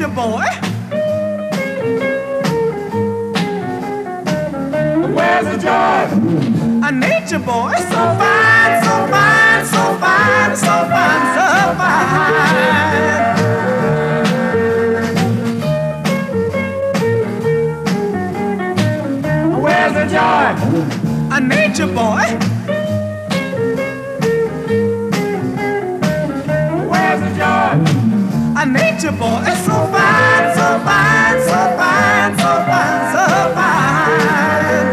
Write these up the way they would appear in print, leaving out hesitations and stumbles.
nature boy. Where's the joy? A nature boy, so fine, so fine, so fine, so fine, so fine. Where's the joy? A nature boy. Where's the joy? A nature boy, so fine, so fine, so fine, so fine, so fine.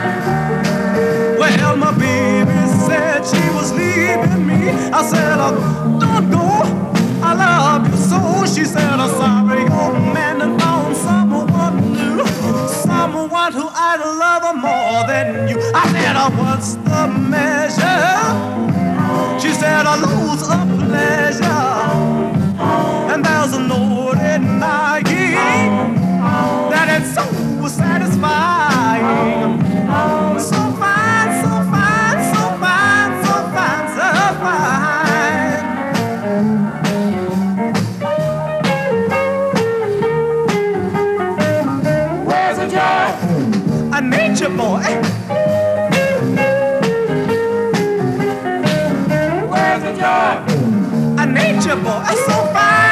Well, my baby said she was leaving me. I said, don't go, I love you so. She said, I'm sorry, old man, and found someone new, someone who I'd love more than you. I said, what's the measure? She said, I lose a pleasure, and there's a note in my ear that it's so satisfying. So fine, so fine, so fine, so fine, so fine. Where's the joy? A nature boy. Where's the joy? A nature boy, so fine.